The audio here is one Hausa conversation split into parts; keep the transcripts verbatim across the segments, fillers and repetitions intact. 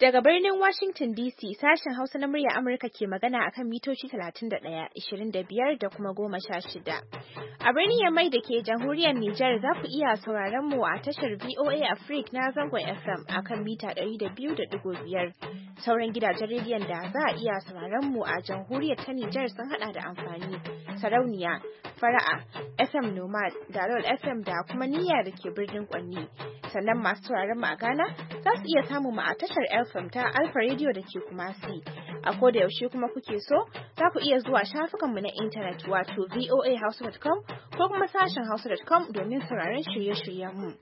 Daga birnin Washington D C, sashen Hausa na murya Amurka ke magana akan mitoci talatin da ɗaya, ishirin da biyar da kuma goma sha shida. A birnin Yamai da ke jamhuriyar Nijar za ku iya sauraron mu a tashar V O A Africa na zangon F M akan mita ɗari da biyu da ɗigo biyar. Sauran gidajen rediyon da za a iya sauraron mu a jamhuriyar ta Nijar sun haɗa da amfani, sarauniya, fara'a, F M Nomad, Dalol F M da kuma niyya da ke birnin Kwanni. Sannan masu sauraron mu a Ghana za su iya samun mu a tashar F M ta Alpha Radio da ke Kumasi. A koda yaushe kuma kuke so, za ku iya zuwa shafukanmu na intanet wato v o a hausa dot com ko kuma sashen hausa dot com domin sauraron shirye-shiryenmu.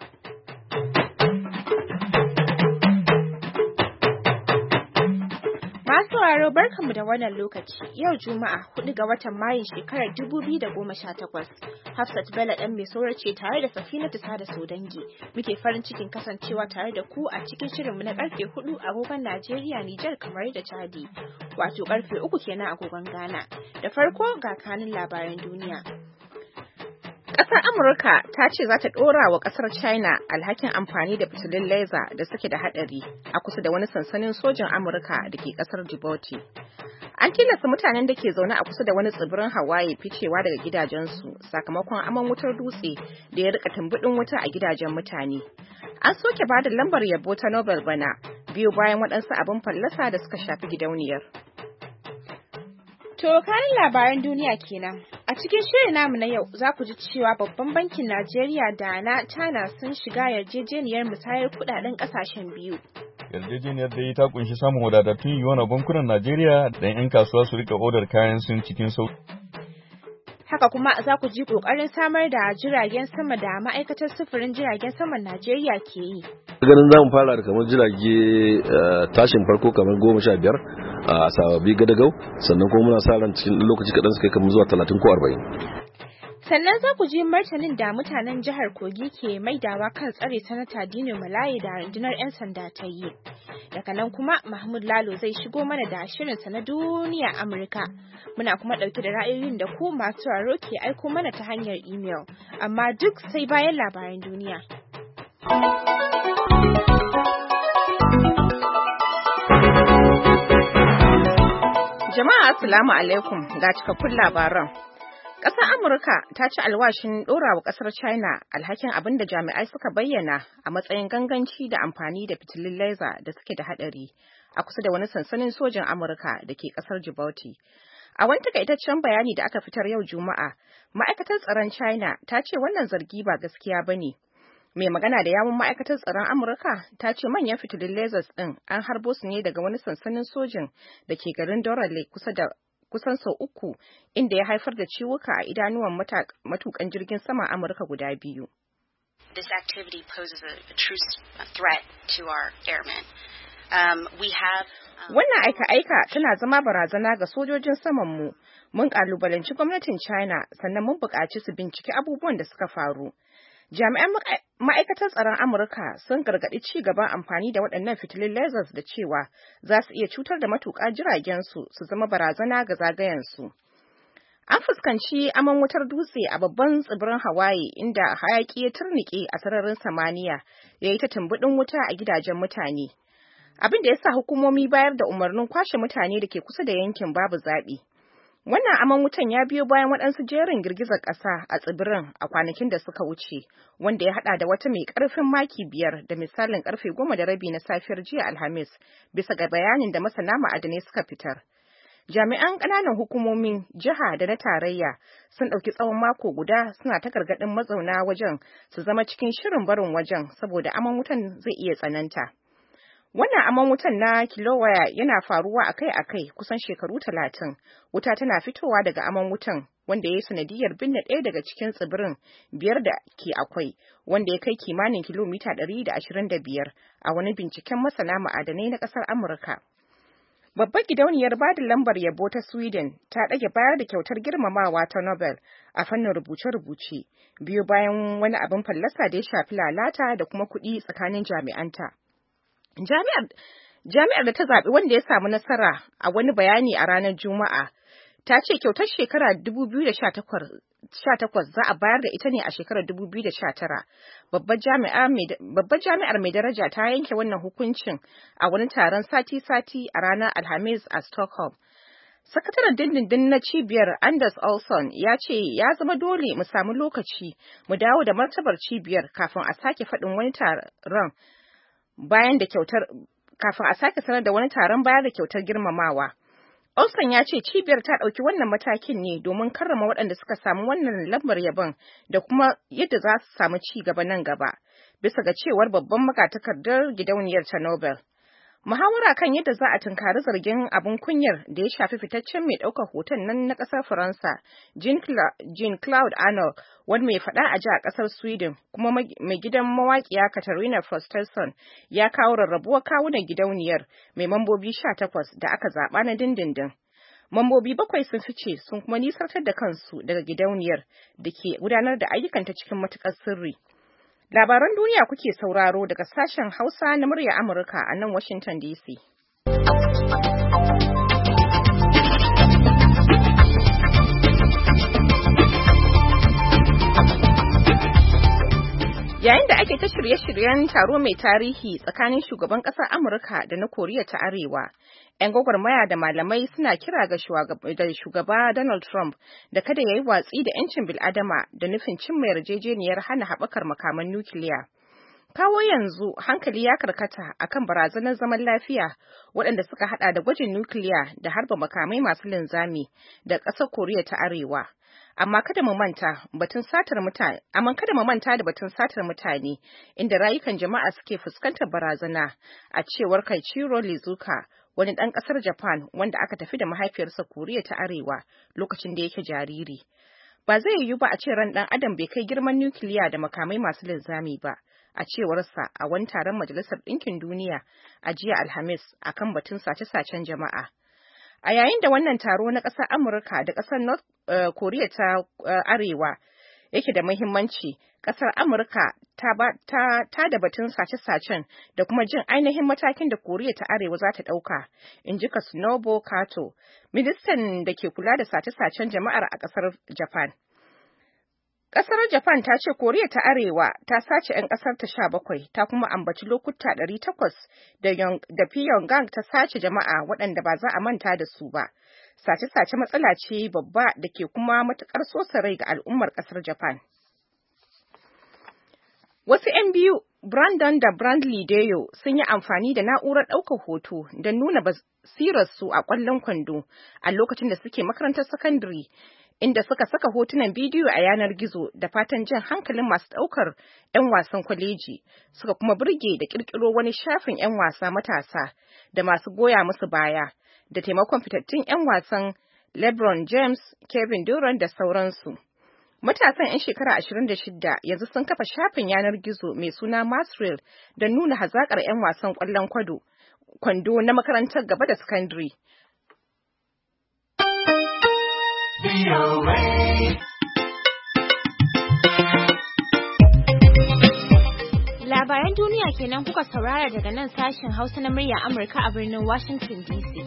Masu sauraro barkanmu da wannan lokaci, yau Juma'a hudu ga watan Mayu shekarar dubu biyu da goma sha takwas. Hafsat Bello ɗan mai saura ce tare da Safinatu Sada Sodangi. Muke farin cikin kasancewa tare da ku a cikin shirinmu na karfe hudu agogon Najeriya, Nijar, kamar da Chadi. Wato karfe uku kenan agogon Ghana. Da farko ga kanin labaran duniya. Ƙasar Amurka ta ce za ta ɗora wa ƙasar China alhakin amfani da fitilun laser da suke da haɗari a kusa da wani sansanin sojin Amurka da ke ƙasar Djibouti. An tilasta mutanen da ke zaune a kusa da wani tsibirin Hawaii ficewa daga gidajensu sakamakon aman wutar dutse da ya rika tumbuɗin wuta a gidajen mutane. An soke ba da lambar yabo ta Nobel bana biyu bayan waɗansu abin fallasa da suka shafi gidauniyar. To, kanin labaran duniya kenan. A cikin shirin namu na yau za ku ji cewa babban bankin Najeriya da na China sun shiga yarjejeniyar musayar kudaden kasashen biyu. Yarjejeniyar da ta kunshi samun wadatattun yuwan a bankunan Najeriya don 'yan kasuwa su rika odar kayan sun cikin sauki. Haka kuma za ku ji kokarin samar da jiragen sama da ma'aikatar sufurin jiragen saman Najeriya ke yi. Ganin za mu fara da kamar jirage tashin farko kamar goma sha biyar a sababi gadagau, sannan kuma muna sa ran cikin lokaci kaɗan su kai kamar zuwa talatin ko arba'in. Sannan za ku ji martanin da mutanen jihar Kogi ke maidawa kan tsare sanata Dino Malaye da rundunar 'yan sanda ta yi. Daga nan kuma Mahmud Lalo zai shigo mana da shirinsa na duniya Amurka. Muna kuma ɗauke da ra'ayoyin da ku masu sauraro ke aiko mana ta hanyar imel. Amma duk sai bayan labaran duniya. Jama'a assalamu alaikum ga cikakkun labaran. Ƙasar Amurka ta ci alwashin ɗora wa ƙasar China alhakin abin da jami'ai suka bayyana a matsayin ganganci da amfani da fitilun laser da suke da haɗari a kusa da wani sansanin sojin Amurka da ke ƙasar Djibouti. A wani takaitaccen bayani da aka fitar yau Juma'a, ma'aikatar tsaron China ta ce wannan zargi ba gaskiya ba ne. Mai magana da yawun ma'aikatar tsaron Amurka ta ce manyan fitilun lasers ɗin an harbo su ne daga wani sansanin sojin da ke garin Dorale kusa da kusan sau uku, inda ya haifar da ciwuka a idanuwan matukan jirgin sama Amurka guda biyu. This activity poses a, a true threat to our airmen. Um, we have um, Wannan aika-aika tana zama barazana ga sojojin samanmu. Mun kalubalanci gwamnatin China sannan mun buƙaci su binciki abubuwan da suka faru. Jami'an ma'aikatar tsaron Amurka sun gargaɗi ci gaban amfani da waɗannan fitilun lasers da cewa za su iya cutar da matuƙa jiragensu su zama barazana ga zagayensu. An fuskanci aman wutar dutse a babban tsibirin Hawaii inda hayaƙi ya turnike a sararin samaniya ya yi ta tumbuɗin wuta a gidajen mutane. Abin da ya sa hukumomi bayar da umarnin kwashe mutane da ke kusa da yankin babu zaɓi. Wannan aman wutan ya biyo bayan waɗansu jerin girgizar ƙasa a tsibirin a kwanakin da suka wuce, wanda ya haɗa da wata mai ƙarfin maki biyar da misalin ƙarfe goma da rabi na safiyar jiya Alhamis, bisa ga bayanin da masana ma'adanai suka fitar. Jami'an ƙananan hukumomin jiha da na tarayya sun ɗauki tsawon mako guda suna ta gargaɗin mazauna wajen su zama cikin shirin barin wajen saboda aman wutan zai iya tsananta. Wannan aman wutan na kilowaya yana faruwa akai-akai kusan shekaru talatin. Wuta tana fitowa daga aman wutan wanda ya yi sanadiyar binne ɗaya daga cikin tsibirin biyar da ke akwai, wanda ya kai kimanin kilomita ɗari da ashirin da biyar a wani binciken masana ma'adanai na ƙasar Amurka. Babbar gidauniyar bada lambar yabo ta Sweden ta ɗage bayar da kyautar girmamawa ta Nobel a fannin rubuce-rubuce, biyu bayan wani abin fallasa da ya shafi lalata da kuma kuɗi tsakanin jami'anta. Jami'ar Jami'ar da ta zaɓi wanda ya samu nasara a wani bayani a ranar Juma'a ta ce kyautar shekara dubu biyu da sha takwas za a bayar da ita ne a shekarar dubu biyu da sha tara. Babbar jami'ar mai daraja ta yanke wannan hukuncin a wani taron sati-sati a ranar Alhamis a Stockholm. Sakataren dindindin na cibiyar Anders Olsson ya ce ya zama dole mu samu lokaci mu dawo da martabar cibiyar kafin a sake faɗin wani taron bayan da kyautar kafin a sake sanar da wani taron bayar da kyautar girmamawa. Olsson ya ce cibiyar ta ɗauki wannan matakin ne domin karrama waɗanda suka samu wannan lambar yabon da kuma yadda za su samu ci gaba nan gaba, bisa ga cewar babban magatakardar gidauniyar ta Nobel. Muhawara kan yadda za a tunkari zargin abin kunyar da ya shafi fitaccen mai ɗaukar hoton nan na ƙasar Faransa, Jean-Claude Arnault, wani mai faɗa a ji a ƙasar Sweden, kuma mai gidan mawaƙiya Katarina Frostenson ya kawo rarrabuwar kawunan gidauniyar mai mambobi sha takwas da aka zaɓa na dindindin. Mambobi bakwai sun fice sun kuma nisartar da kansu daga gidauniyar da ke gudanar da ayyukanta cikin matuƙar sirri. Labaran duniya kuke sauraro daga sashen Hausa na murya Amurka a nan Washington D C. Yayin da ake ta shirye-shiryen taro mai tarihi tsakanin shugaban ƙasar Amurka da na Koriya ta Arewa, 'yan gwagwarmaya da malamai suna kira ga shugaba Donald Trump da kada ya yi watsi da 'yancin bil'adama da nufin cimma yarjejeniyar hana haɓakar makaman nukiliya. Kawo yanzu hankali ya karkata akan barazanar zaman lafiya waɗanda suka haɗa da gwajin nukiliya da harba makamai masu linzami da ƙasar Koriya ta Arewa. Amma kada mu manta batun satar mutane, amma kada mu manta da batun satar mutane inda rayukan jama'a suke fuskantar barazana, a cewar Keiichiro Lizuka, wani ɗan ƙasar Japan wanda aka tafi da mahaifiyarsa Koriya ta Arewa lokacin da yake jariri. Ba zai yiwu ba a ce ran ɗan adam bai kai girman nukiliya da makamai masu linzami ba, a cewarsa a wani taron Majalisar Ɗinkin Duniya a jiya Alhamis akan batun sace-sacen jama'a. A yayin da wannan taro na ƙasar Amurka da ƙasar North uh, Korea ta uh, Arewa yake da muhimmanci, ƙasar Amurka ta, ta, ta da batun sace-sacen da kuma jin ainihin matakin da Koriya ta Arewa za ta ɗauka, in ji Katsunobu Kato, ministan da ke kula da sace-sacen jama'ar a ƙasar Japan. Ƙasar Japan ta ce Koriya ta Arewa ta sace 'yan ƙasar ta sha bakwai, ta kuma ambaci lokuta ɗari takwas da Pyongyang ta sace jama'a waɗanda ba za a manta da su ba. Sace-sace matsala ce babba da ke kuma matuƙar sosa rai ga al'ummar ƙasar Japan. Wasu 'yan biyu, Brandon da Brandley Deyo, sun yi amfani da na'urar ɗaukar hoto don nuna basirarsu a ƙwallon kwando a lokacin da suke makarantar sakandare, inda suka saka hotunan bidiyo a yanar gizo da fatan jan hankalin masu ɗaukar 'yan wasan kwaleji, suka kuma burge da ƙirƙiro wani shafin 'yan wasa matasa da masu goya musu baya, da taimakon fitattun 'yan wasan LeBron James, Kevin Durant da sauransu. Matasan 'yan shekara ashirin da shida yanzu sun kafa shafin yanar gizo mai suna Masrel don nuna hazaƙar 'yan wasan ƙwallon kwando na makarantar gaba da sakandare. Labaran duniya kenan kuka saurara daga nan sashen Hausa na murya Amurka a birnin Washington D C.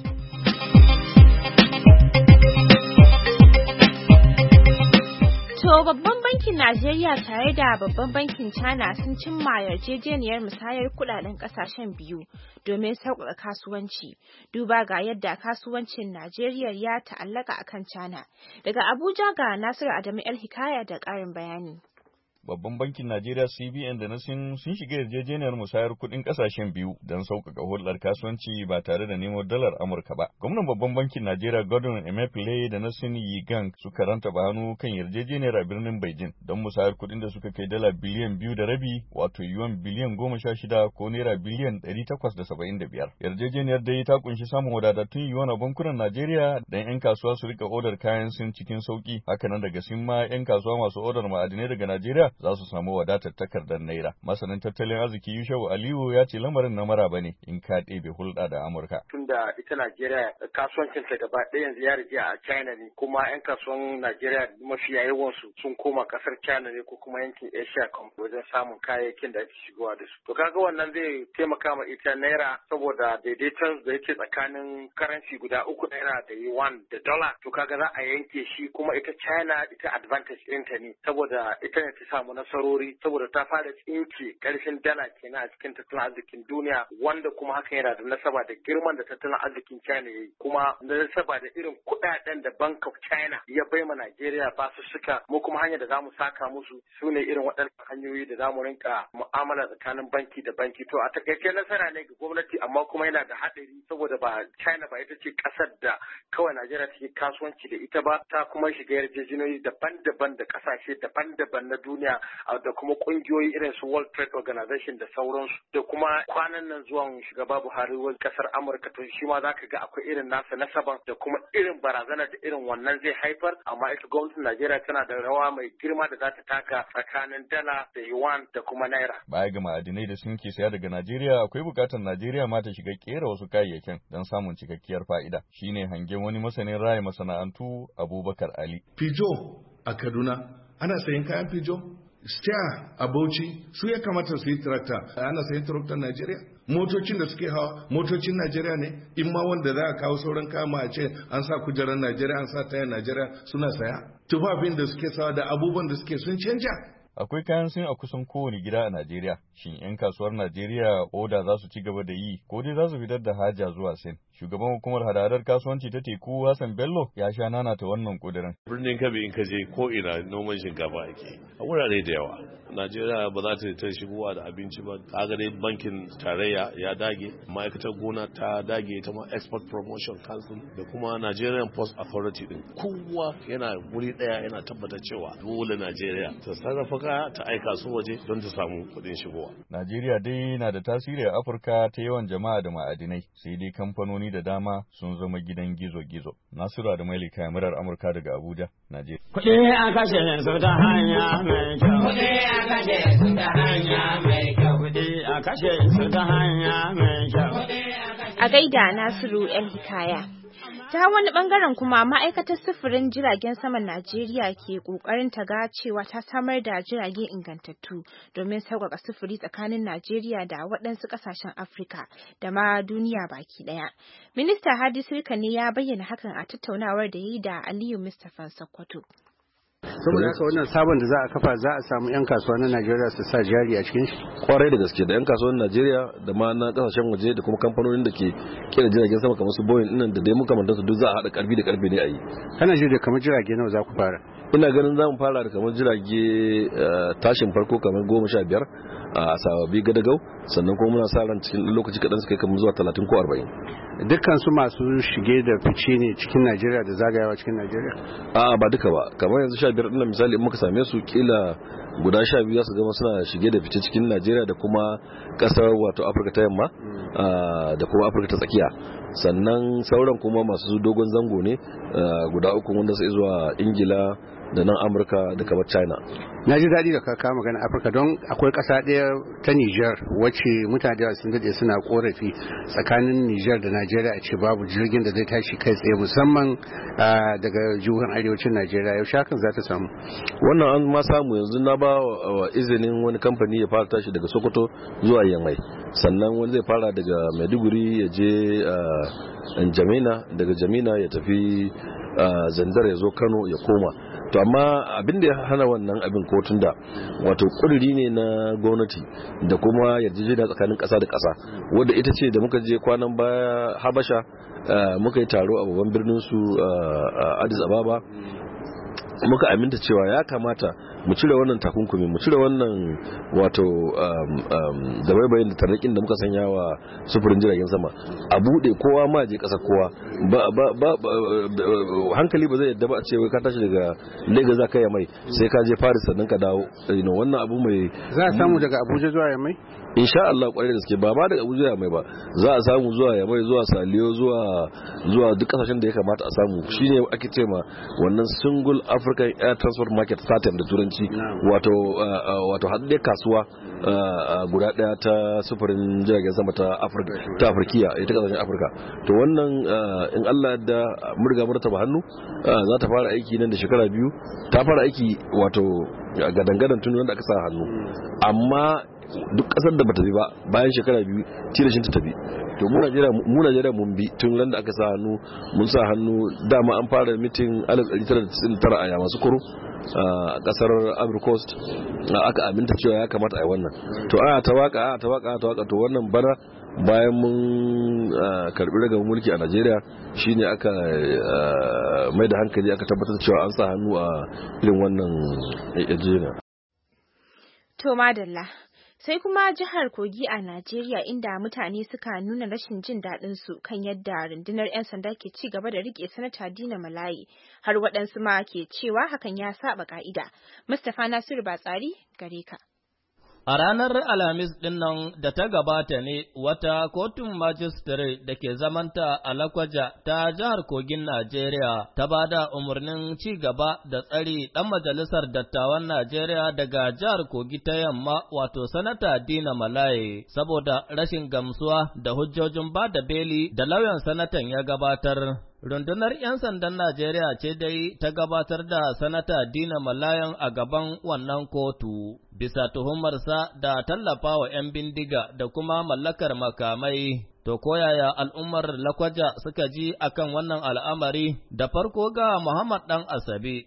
To babban bankin Najeriya tare da babban bankin China sun cimma yarjejeniyar musayar kudaden kasashen biyu domin sauƙaƙa kasuwanci, duba ga yadda kasuwancin Najeriya ya ta'allaka akan China. Daga Abuja ga Nasiru Adamu El Hikaya da ƙarin bayani. Babban bankin Najeriya C B N da na Sin sun shiga yarjejeniyar musayar kuɗin ƙasashen biyu don sauƙaƙa hulɗar kasuwanci ba tare da nemo dalar Amurka ba. Gwamnan babban bankin Najeriya Gordon Emefiele da na Sin Yigang suka rantaba hannu kan yarjejeniyar a birnin Beijing don musayar kuɗin da suka kai dala biliyan biyu da rabi, wato yuan biliyan goma sha shida ko naira biliyan ɗari takwas da saba'in da biyar. Yarjejeniyar dai ta kunshi samun wadatattun yuan a bankunan Najeriya don 'yan kasuwa su rika odar kayan Sin cikin sauƙi. Hakanan daga Sin ma 'yan kasuwa masu odar ma'adinai daga Najeriya za su samu wadatar takardar naira. Masanin tattalin arziki Yushau Aliyu ya ce lamarin na maraba ne in ka ɗebe hulɗa da Amurka. Tunda ita Najeriya kasuwancin ta gaba ɗaya yanzu ya rige a China ne, kuma 'yan kasuwan Najeriya mafiya yawansu sun koma ƙasar China ne ko kuma yankin Asia wajen samun kayayyakin da ake shigowa da su. To kaga wannan zai taimaka ma ita naira saboda daidaiton da yake tsakanin karanci guda uku naira da yuan da dollar. To kaga za a yanke shi, kuma ita China ita advantage ɗinta ne saboda ita ne ta samu nasarori saboda ta fara tsinke ƙarfin dala kenan a cikin tattalin arzikin duniya, wanda kuma hakan yana da nasaba da girman da tattalin arzikin China ya yi, kuma da nasaba da irin kuɗaɗen da Bank of China ya bai ma Najeriya ba su suka, mu kuma hanyar da zamu saka musu su ne irin waɗannan hanyoyi da zamu rinka mu'amala tsakanin banki da banki. To a takaice nasara ne ga gwamnati, amma kuma yana da haɗari saboda ba China ba ita ce ƙasar da kawai Najeriya take kasuwanci da ita ba, ta kuma shiga yarjejeniyoyi daban-daban da ƙasashe daban-daban na duniya da kuma ƙungiyoyi irin su World Trade Organization da sauransu, da kuma kwanan nan zuwan shugaba Buhari wa ƙasar Amurka, to shi ma zaka ga akwai irin nasa nasaban da kuma irin barazana da irin wannan zai haifar. Amma ita gwamnatin Najeriya tana da rawa mai girma da za ta taka tsakanin dala da yuan da kuma naira. Baya ga ma'adinai da sun ke saya daga Najeriya, akwai bukatar Najeriya ma ta shiga kera wasu kayayyakin don samun cikakkiyar fa'ida. Shine hangen wani masanin raya masana'antu Abubakar Ali. Fijo a Kaduna ana sayan kayan Fijo, Star a Bauchi su ya kamata su yi tarakta. Ana sayan taraktar Najeriya. Motocin da suke hawa motocin Najeriya ne, in ma wanda za a kawo sauran kama a ce an sa kujerar Najeriya, an sa tayar Najeriya suna saya. Tufafin da suke sawa da abubuwan da suke sun canja. Akwai kayan sin a kusan kowane gida a Najeriya. Shin 'yan kasuwar Najeriya oda za su ci gaba da yi ko dai za su fitar da haja zuwa Sin? Shugaban hukumar hadadar kasuwanci ta teku Hassan Bello ya sha nanata wannan kudirin. Birnin Kebbi in ka je ko ina noman shinkafa ake a wurare da yawa. Najeriya ba za ta ta shigowa da abinci ba. Kaga dai bankin tarayya ya dage, ma'aikatar gona ta dage, ta ma Export Promotion Council da kuma Nigerian Post Authority din. Kowa yana wuri daya yana tabbata cewa dole Najeriya ta sarrafa kaya ta aika su waje don ta samu kuɗin shigowa. Najeriya dai na da tasiri a Afirka ta yawan jama'a da ma'adinai, sai dai kamfanoni da dama sun zama gidan gizo-gizo. Nasiru da Maili kayan murar Amurka daga Abuja, Najeriya. Kuɗi a kashe su ta hanya mai kyau. Kuɗi a kashe su ta hanya mai kyau. Kuɗi a kashe su ta hanya mai kyau. A gaida Nasiru El Hikaya. Ta wani bangaren kuma ma'aikatar sufurin jiragen saman Najeriya ke kokarin ta ga cewa ta samar da jirage ingantattu domin sauƙaƙa sufuri tsakanin Najeriya da waɗansu ƙasashen Afirka da ma duniya baki ɗaya. Minista Hadi Sirika ne ya bayyana hakan a tattaunawar da yi da Aliyu Mustapha Sokoto. Saboda haka wannan sabon da za a kafa za a samu 'yan kasuwa na Najeriya su sa jari a cikin shi? Kwarai da gaske da 'yan kasuwan Najeriya da ma na kasashen waje da kuma kamfanonin da ke kera jiragen sama kamar su Boeing ɗinnan da dai makamantan su duk za a haɗa karfi da karfe ne a yi. Kana ji da kamar jirage nawa za ku fara? Ina ganin za mu fara da kamar jirage tashin farko kamar goma sha biyar a sababi gadagau, sannan kuma muna sa ran cikin lokaci kaɗan su kai kamar zuwa talatin ko arba'in. Dukkan su masu shige da fice ne cikin Najeriya da zagayawa cikin Najeriya? A'a ba duka ba, kamar yanzu sha biyar ɗin misali in muka same su kila guda sha biyu za su gama suna shige da fice cikin Najeriya da kuma ƙasar wato Afirka ta yamma da kuma Afirka ta tsakiya. Sannan sauran kuma masu dogon zango ne guda uku wanda sai zuwa Ingila da nan Amurka da kamar China. Na ji daɗi da ka kama magana Afirka don akwai ƙasa ɗaya ta Nijar wacce mutane da sun daɗe suna ƙorafi tsakanin Nijar da Najeriya a ce babu jirgin da zai tashi kai tsaye musamman daga jihohin arewacin Najeriya. Yaushe hakan za ta samu? Wannan an ma samu yanzu na ba izinin wani kamfani ya fara tashi daga Sokoto zuwa Yamai, sannan wani zai fara daga Maiduguri ya je Jamina, daga Jamina ya tafi Zandar ya zo Kano ya koma. To amma abin da ya hana wannan abin kotun da wato kuduri ne na gwamnati da kuma yarjejeniya tsakanin ƙasa da ƙasa, wadda ita ce da muka je kwanan baya Habasha muka yi taro a babban birnin su Addis Ababa, muka aminta cewa ya kamata mu cire wannan takunkumi, mu cire wannan wato dabaibayin da tarnakin da muka sanya wa sufurin jiragen sama, a bude kowa ma je kasa kowa ba ba hankali ba zai yadda ba a ce wai ka tashi daga Lagos za ka yi mai sai ka je Paris sannan ka dawo. Wannan abu mai za a samu daga Abuja zuwa Yamai? insha Allah kwarai da gaske ba ma daga Abuja Yamai ba, za a samu zuwa Yamai, zuwa Saliyo, zuwa zuwa duk kasashen da ya kamata a samu. Shine ake ce ma wannan Single African Air Transport Market S A T M da turanci. turanci wato wato haɗe kasuwa guda ɗaya ta sufurin jiragen sama ta Afirka ta Afirkiya ita kasashen Afirka to wannan in Allah da murga martaba hannu za ta fara aiki nan da shekara biyu ta fara aiki wato gadangadan tun wanda aka sa hannu amma duk kasar da bata bi ba bayan shekara biyu tilashin ta tafi to mu Najeriya mu Najeriya mun bi tun ran da aka sa hannu mun sa hannu dama an fara mitin alif ɗari tara da tis'in da tara a Yamasukuro a kasar Ivory Coast aka aminta cewa ya kamata a yi wannan to a ta waka a ta waka ta waka to wannan bana bayan mun karbi daga mulki a Najeriya shine aka mai da hankali aka tabbatar cewa an sa hannu a irin wannan yarjejeniya. To madalla. Sai kuma jihar Kogi a Najeriya inda mutane suka nuna rashin jin daɗin su kan yadda rundunar 'yan sanda ke ci gaba da rike sanata Dina Malayi har waɗansu ma ke cewa hakan ya saba ka'ida. Mustapha Nasiru Batsari gare ka. A ranar Alhamis ɗin nan da ta gabata ne wata kotun majistare da ke zamanta a Lakwaja ta jihar Kogin Najeriya ta ba da umarnin ci gaba da tsari ɗan majalisar dattawan Najeriya daga jihar Kogi ta yamma wato sanata Dina Malaye saboda rashin gamsuwa da hujjojin ba da beli da lauyan sanatan ya gabatar. Rundunar ‘yan sandan Najeriya ce dai ta gabatar da sanata Dina Malayan a gaban wannan kotu, bisa tuhumarsa da tallafa wa ‘yan bindiga da kuma mallakar makamai. To koyaya al'ummar Lakwaja suka ji akan wannan al'amari da farko ga Muhammad ɗan Asabe.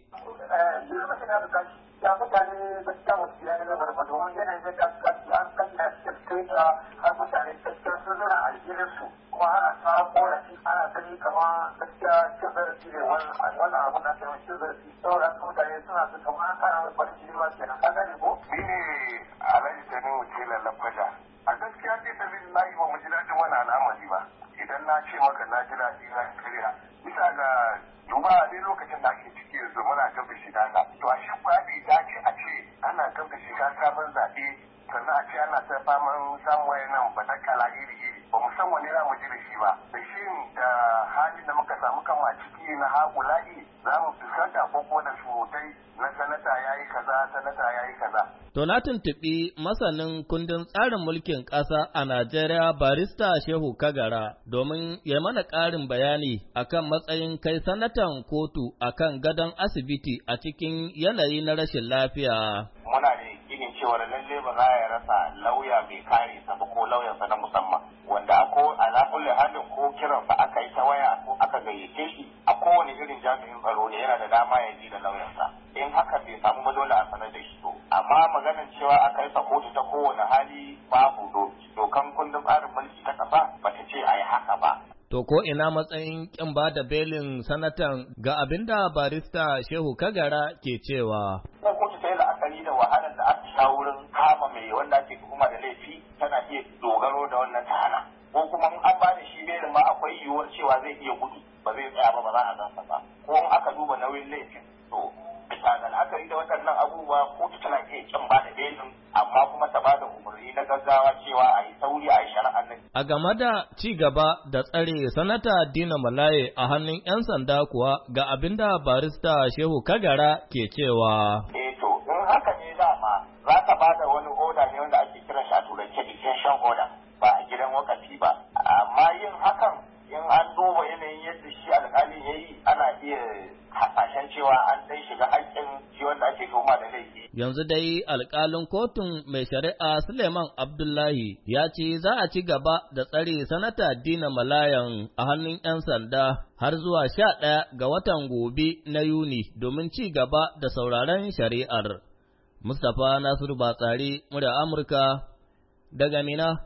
kuma ana ta korafi ana gani kama gaskiya cin zarafi ne wannan abu na kai cin zarafi saboda mutane suna su kama ana wani jini ma kenan ka gane ko ni ne alhaji sani wuce lallakwaja a gaskiya ce ta bin layi ba mu ji daɗin wani al'amari ba idan na ce maka na ji daɗi na karya bisa ga duba ne lokacin da ake ciki yanzu muna gaba shiga ka to a shi kuwa bai dace a ce ana gaba shiga sabon zaɓe sannan a ce ana ta faman samun wayannan batakala iri-iri ba mu san wani za mu ji da shi ba da shi da halin da muka samu kama ciki na haƙula'i za mu fuskanta ko ko da surutai na sanata ya yi kaza sanata ya yi kaza. To na tuntuɓi masanin kundin tsarin mulkin ƙasa a Najeriya barista Shehu Kagara domin ya mana ƙarin bayani akan matsayin kai sanatan kotu akan gadon asibiti a cikin yanayi na rashin lafiya. Muna da yakinin cewa lalle ba za ya rasa lauya mai kare sa ba ko lauyansa na musamman wanda ko ala kulli halin ko kiransa aka yi ta waya ko aka gayyace shi a kowane irin jami'in tsaro ne yana da dama ya ji da lauyansa in haka bai samu ba dole a sanar da shi to amma maganar cewa a kai sa kotu ta kowane hali babu dokan kundin tsarin mulki ta kasa ba ta ce a yi haka ba. To ko ina matsayin kin ba da belin sanatan ga abinda barista Shehu Kagara ke cewa. Ko kotu ta yi la'akari da wahalar da aka sha wurin kama mai wanda ake tuhuma da laifi tana iya dogaro da wannan tahana. Ko kuma an ba da shi belin ma akwai yiwuwar cewa zai iya gudu ba zai tsaya ba ba za a gansa ba. Ko in aka duba nauyin laifin to bisa ga la'akari da waɗannan abubuwa kotu tana iya kin ba da belin amma kuma ta ba da umarni na gaggawa cewa a yi sauri a yi shari'ar nan. A game da ci gaba da tsare sanata Dina Malaye a hannun 'yan sanda kuwa ga abinda barista Shehu Kagara ke cewa. Eh to in haka ne dama za ka ba da wani oda ne wanda ake kiran shi a turance detention order ba a gidan wakafi ba. Amma yin hakan in an duba yanayin yadda shi alƙalin ya yi ana iya hasashen cewa an dai shiga haƙƙin shi wanda ake tuhuma da laifi. Yanzu dai alƙalin kotun mai shari'a Suleiman Abdullahi ya ce za a ci gaba da tsare sanata Dina Malayan a hannun 'yan sanda har zuwa sha ɗaya ga watan gobe na Yuni domin ci gaba da sauraron shari'ar. Mustapha Nasiru Batsari, murya Amurka, daga Mina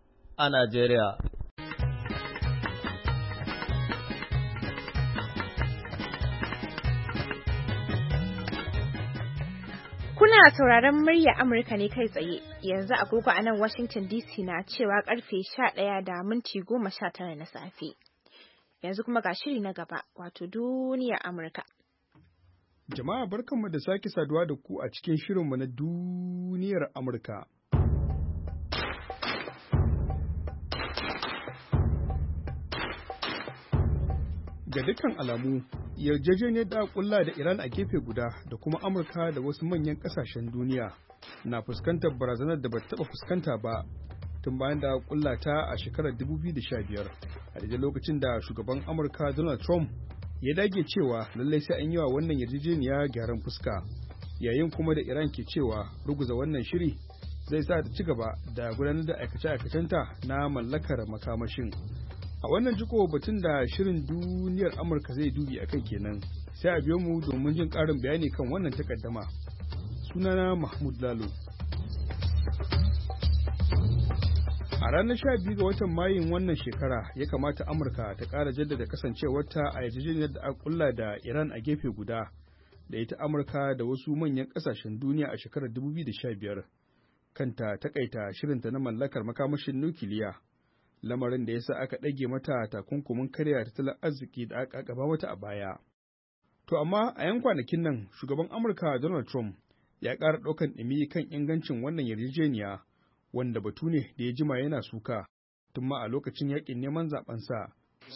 a Najeriya. Kuna sauraron murya Amurka ne kai tsaye, yanzu agogo a nan Washington D C na cewa karfe sha ɗaya da minti goma sha tara na safe. Yanzu kuma ga shiri na gaba, wato duniyar Amurka. Jama'a barkanmu da sake saduwa da ku a cikin shirinmu na duniyar Amurka. Ga dukkan alamu, yarjejeniyar da kulla da Iran a gefe guda da kuma Amurka da wasu manyan kasashen duniya na fuskantar barazanar da bata taba fuskanta ba tun bayan da kulla ta a shekarar dubu biyu da sha biyar, a daidai lokacin da shugaban Amurka Donald Trump ya dage cewa lallai sai an yi wa wannan yarjejeniya gyaran fuska, yayin kuma da Iran ke cewa ruguza wannan shiri zai sa ta ci gaba da gudanar da aikace-aikacenta na mallakar makamashin. A wannan jiko batun da shirin duniyar Amurka zai dubi a kai kenan, sai a biyo mu domin jin ƙarin bayani kan wannan takaddama. Sunana Mahmud Lalo. A ranar sha biyu ga watan Mayun wannan shekara ya kamata Amurka ta ƙara jaddada kasancewarta a yarjejeniyar da aka kulla da Iran a gefe guda, da ita Amurka da wasu manyan ƙasashen duniya a shekarar dubu biyu da sha biyar, kanta takaita shirinta na mallakar makamashin nukiliya. Lamarin da ya sa aka ɗage mata takunkumin karya tattalin arziki da aka gaba mata a baya. To amma a yan kwanakin nan shugaban Amurka Donald Trump ya ƙara ɗaukan ɗumi kan ingancin wannan yarjejeniya, wanda batu ne da ya jima yana suka tun ma a lokacin yaƙin neman zaɓensa.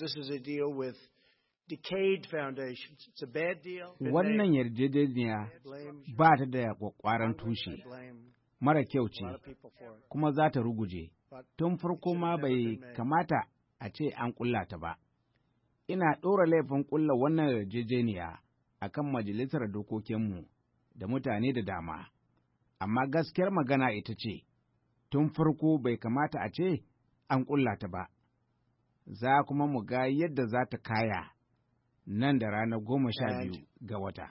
Wannan yarjejeniya ba ta da ƙwaƙwaran tushe, mara kyau ce, kuma za ta ruguje. Tun farko ma bai kamata a ce an ƙulla ta ba. Ina ɗora laifin ƙulla wannan yarjejeniya a kan majalisar dokokinmu da mutane da dama, amma gaskiyar magana ita ce, tun farko bai kamata a ce an ƙulla ta ba. Za kuma mu ga yadda za ta kaya nan da ranar goma sha biyu ga wata.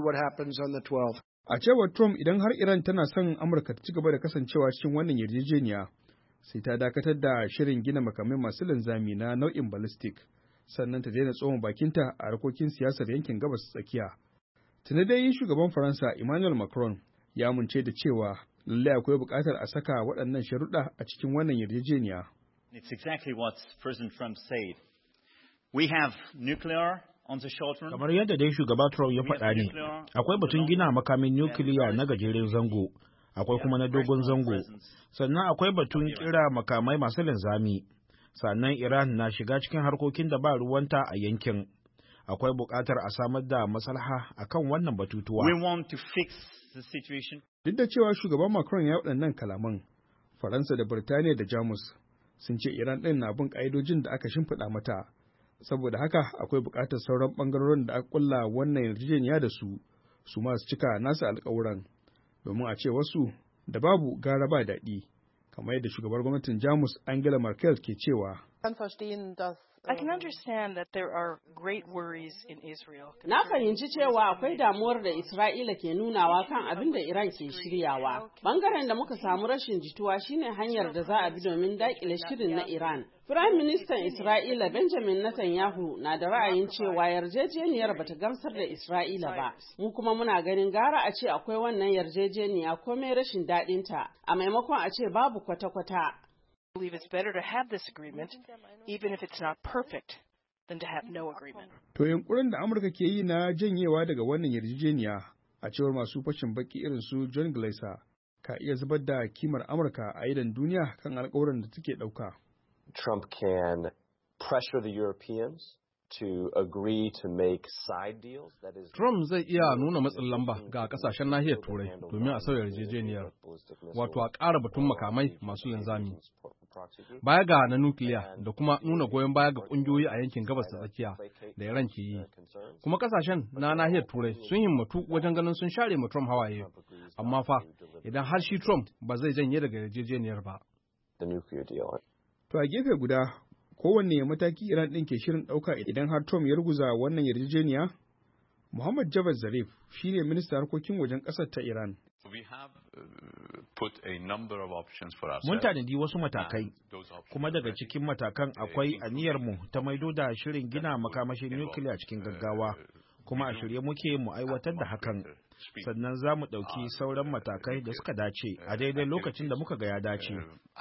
A cewar Trump, idan har Iran tana son Amurka ta ci gaba da kasancewa cikin wannan yarjejeniya, sai ta dakatar da shirin gina makamai masu linzami na nau'in ballistic, sannan ta daina tsoma bakinta a harkokin siyasar yankin gabas tsakiya. Tuni dai shugaban Faransa Emmanuel Macron ya amince da cewa lallai akwai buƙatar a saka waɗannan sharuɗa a cikin wannan yarjejeniya. It's exactly what President Trump said. We have nuclear on the short run. Kamar yadda dai shugaba Trump ya faɗa ne, akwai batun gina makamin nukiliya na gajeren zango, akwai kuma na dogon zango, sannan akwai batun kira makamai masu linzami, sannan Iran na shiga cikin harkokin da ba ruwanta a yankin. Akwai buƙatar a samar da maslaha akan wannan batutuwa. We want to fix the situation. Duk da cewa shugaban Macron ya waɗannan kalaman, Faransa da Birtaniya da Jamus sun ce Iran ɗin na bin ƙa'idojin da aka shimfiɗa mata. Saboda haka akwai buƙatar sauran ɓangarorin da aka ƙulla wannan yarjejeniya da su, su masu cika nasu alƙawuran. Domin a ce wasu da babu gara ba daɗi, kamar yadda shugabar gwamnatin Jamus Angela Merkel ke cewa. I can understand that there are great worries in Israel. Na fahimci cewa akwai damuwar da Isra'ila ke nunawa kan abin da Iran ke shiryawa. Bangaren da muka samu rashin jituwa shine hanyar da za a bi domin daƙile shirin na Iran. Firayim Ministan Isra'ila Benjamin Netanyahu na da ra'ayin cewa yarjejeniyar bata gamsar da Isra'ila ba. Mu kuma muna ganin gara a ce akwai wannan yarjejeniya komai rashin daɗinta, a maimakon a ce babu kwata-kwata. I believe it's better to have this agreement, even if it's not perfect, than to have no agreement. To yunkurin da Amurka ke yi na janyewa daga wannan yarjejeniya, a cewar masu fashin baki irin su John Glaser, ka iya zubar da kimar Amurka a idan duniya kan alƙawuran da take ɗauka. Trump can pressure the Europeans to agree to make side deals. That is, Trump zai iya nuna matsin lamba ga kasashen nahiyar Turai domin a sauya yarjejeniyar, wato a ƙara batun makamai masu linzami. Baya ga na nukiliya da kuma nuna goyon baya ga ƙungiyoyi a yankin gabas da tsakiya da Iran ke yi. Kuma kasashen na nahiyar Turai sun himmatu wajen ganin sun share ma Trump hawaye. Amma fa idan har shi Trump ba zai janye daga yarjejeniyar ba. To a gefe guda, kowanne mataki Iran ɗin ke shirin ɗauka idan har Trump ya ruguza wannan yarjejeniya? Muhammad Javad Zarif shi ne ministan harkokin wajen ƙasar ta Iran. Mun tanadi wasu matakai, kuma daga cikin matakan akwai aniyarmu ta maido da shirin gina makamashin nukiliya cikin gaggawa, kuma a shirye muke mu aiwatar da hakan. Sannan za mu ɗauki sauran matakai da suka dace a daidai lokacin da muka ga ya dace.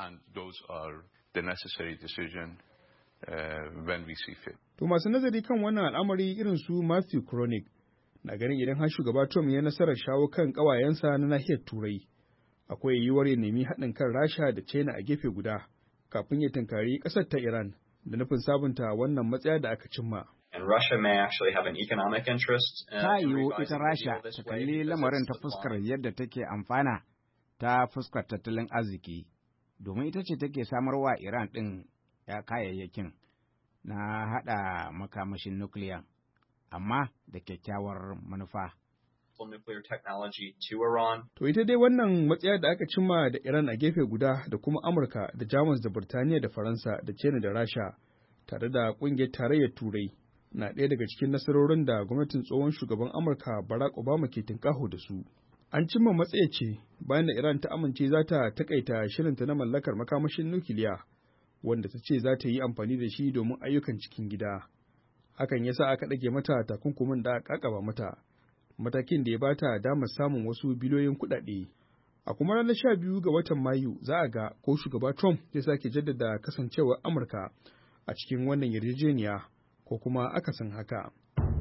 To masu nazari kan wannan al'amari irin su Matthew Kronig na ganin idan har shugaba Trump ya nasarar shawo kan ƙawayensa na nahiyar Turai, akwai yiwuwar ya nemi haɗin kan Rasha da China a gefe guda kafin ya tunkari ƙasar ta Iran da nufin sabunta wannan matsaya da aka cimma. And Russia may actually have an economic interest. Uh, Ta yiwu ita Rasha ta kalli lamarin ta fuskar yadda take amfana ta fuskar tattalin arziki, domin ita ce take samarwa Iran ɗin ya kayayyakin na haɗa makamashin nukiliya, amma da kyakkyawar manufa. Nuclear technology to Iran. To ita dai wannan matsaya da aka cimma da Iran a gefe guda da kuma Amurka da Jamus da Burtaniya da Faransa da China da Rasha tare da ƙungiyar tarayyar Turai na ɗaya daga cikin nasarorin da gwamnatin tsohon shugaban Amurka Barack Obama ke tinkaho da su. An cimma matsaya ce bayan da Iran ta amince za ta takaita shirinta na mallakar makamashin nukiliya wanda ta ce za ta yi amfani da shi domin ayyukan cikin gida. Hakan yasa aka ɗage mata takunkumin da aka ƙaƙaba mata, matakin da ya bata damar samun wasu biliyoyin kuɗaɗe. A kuma ranar sha biyu ga watan Mayu za a ga ko shugaba Trump zai sake jaddada kasancewar Amurka a cikin wannan yarjejeniya ko kuma akasin haka.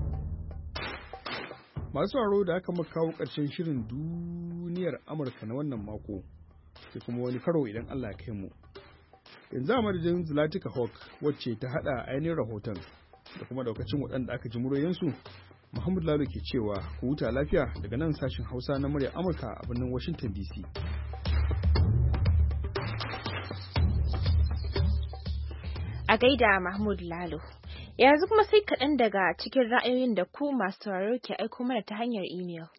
Masu sauraro da aka muka kawo ƙarshen shirin duniyar Amurka na wannan mako, sai kuma wani karo idan Allah ya kai mu. Yanzu a madadin Zlatika Hawk wacce ta haɗa ainihin rahoton da kuma daukacin waɗanda aka ji muryoyinsu, Muhammad Lalo ke cewa ku huta lafiya daga nan sashin Hausa na muryar Amurka a birnin Washington D C. A gaida Mahmud Lalo. Yanzu kuma sai kaɗan daga cikin ra'ayoyin da ku masu sauraro ke aiko mana ta hanyar imel.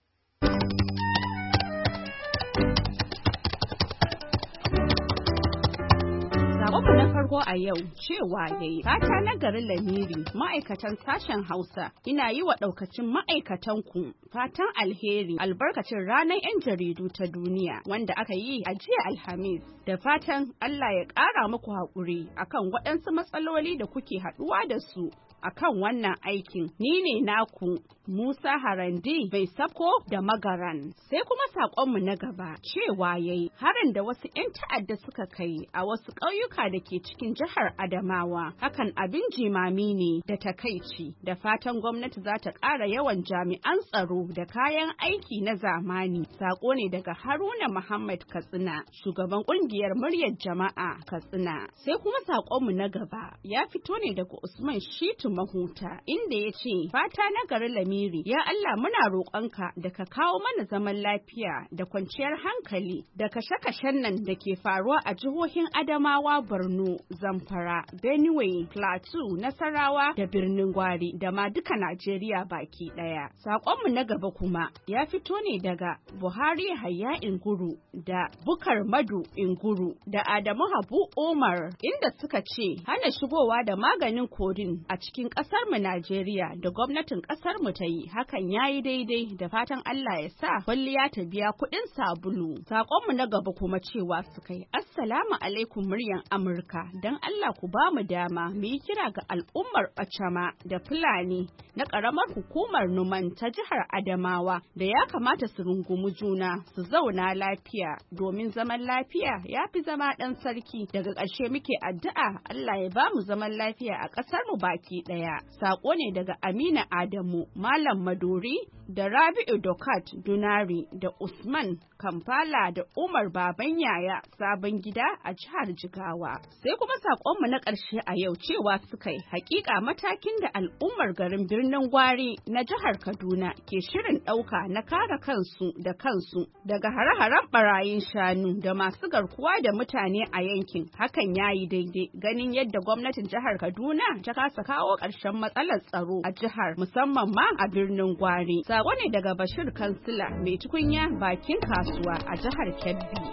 Sakonmu na farko a yau cewa yayi fata na garin Lamiri ma'aikatan sashen Hausa ina yi wa ɗaukacin ma'aikatanku fatan alheri albarkacin ranar 'yan jaridu ta duniya wanda aka yi a jiya Alhamis, da fatan Allah ya ƙara muku haƙuri akan waɗansu matsaloli da kuke haɗuwa da su akan wannan aikin. Ni ne naku Musa Harandi mai sabko da magaran. Sai kuma saƙonmu na gaba cewa yayi harin da wasu 'yan ta'adda suka kai a wasu ƙauyuka da ke cikin jihar Adamawa. Hakan abin jimami ne da takaici, da fatan gwamnati za ta ƙara yawan jami'an tsaro da kayan aiki na zamani. Saƙo ne daga Haruna Muhammad Katsina, shugaban ƙungiyar muryar jama'a Katsina. Sai kuma saƙonmu na gaba ya fito ne daga Usman Shitu Mahuta, inda ya ce fata na gari Lamiri, ya Allah muna roƙonka da ka kawo mana zaman lafiya da kwanciyar hankali da kashe-kashen nan da ke faruwa a jihohin Adamawa, Borno, Zamfara, Benue, Plateau, Nasarawa da birnin Gwari da ma duka Najeriya baki ɗaya. Saƙonmu na gaba kuma ya fito ne daga Buhari Hayya Inguru da Bukar Madu Inguru da Adamu Habu Omar, inda suka ce hana shigowa da maganin kodin a cikin ƙasar mu Najeriya da gwamnatin ƙasar mu ta yi hakan yayi daidai, da fatan Allah ya sa kwalliya ta biya kuɗin sabulu. Saƙonmu na gaba kuma cewa suka yi assalamu alaikum muryan Amurka, dan Allah ku ba mu dama mu yi kira ga al'ummar Bacama da Fulani na ƙaramar hukumar Numan ta jihar Adamawa da ya kamata su rungumi juna su zauna lafiya, domin zaman lafiya ya fi zama ɗan sarki. Daga ƙarshe muke addu'a Allah ya ba mu zaman lafiya a ƙasar mu baki ɗaya. Saƙo ne daga Amina Adamu, Malam Madori da Rabi'u Dokat Dunari da Usman Kamfala da Umar Baban Yaya Sabon Gida a jihar Jigawa. Sai kuma saƙonmu na ƙarshe a yau cewa suka yi hakika matakin da al'ummar garin birnin Gwari na jihar Kaduna ke shirin ɗauka na kare kansu da kansu daga hare-haren barayin shanu da masu garkuwa da mutane a yankin, hakan yayi daidai ganin yadda gwamnatin jihar Kaduna ta kasa kawo ƙarshen matsalar tsaro a jihar, musamman ma a birnin Gwari. Sako ne daga Bashir Kansila mai tukunya bakin kasuwa a jihar Kebbi.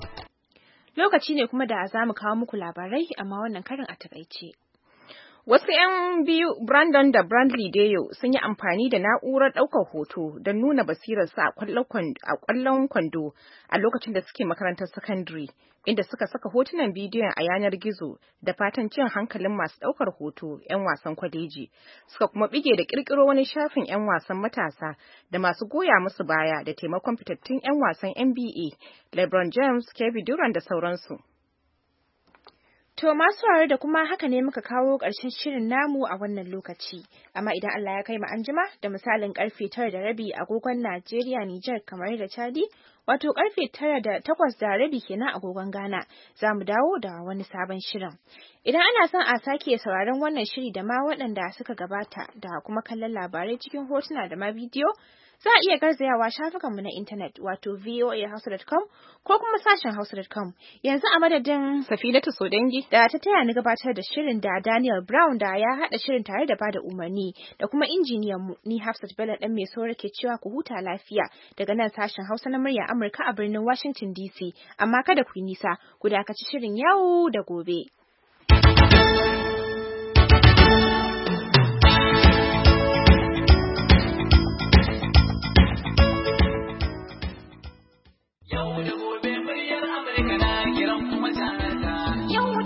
Lokaci ne kuma da za mu kawo muku labarai, amma wannan karin a takaice. Wasu 'yan biyu, Brandon da Brandley Deyo, sun yi amfani da na'urar ɗaukar hoto don nuna basirarsu a ƙwallon kwando a lokacin da suke makarantar sakandare, inda suka saka hotunan bidiyon a yanar gizo da fatan cin hankalin masu ɗaukar hoto 'yan wasan kwaleji. Suka kuma bige da ƙirƙiro wani shafin 'yan wasan matasa da masu goya musu baya da taimakon fitattun 'yan wasan N B A, LeBron James, Kevin Durant da sauransu. To masu sauraro da kuma haka ne muka kawo ƙarshen shirin namu a wannan lokaci. Amma idan Allah ya kai mu anjima da misalin karfe tara da rabi agogon Najeriya, Nijar, kamar da Chadi, wato karfe tara da takwas da rabi kenan agogon Ghana, za mu dawo da wani sabon shirin. Idan ana son a sake sauraron wannan shiri da ma waɗanda suka gabata da kuma kallon labarai cikin hotuna da ma bidiyo, za a iya garzayawa shafukanmu na intanet wato voa hausa dot com ko kuma sashen hausa dot com. Yanzu a madadin Safinatu Sodangi da ta taya ni gabatar da shirin da Daniel Brown da ya haɗa shirin tare da bada umarni da kuma injiniyan mu ni Hafsat Bello dan mai saurare ke cewa ku huta lafiya daga nan sashen Hausa na murya Amurka a birnin Washington D C. Amma kada ku yi nisa, ku dakaci shirin yau da gobe.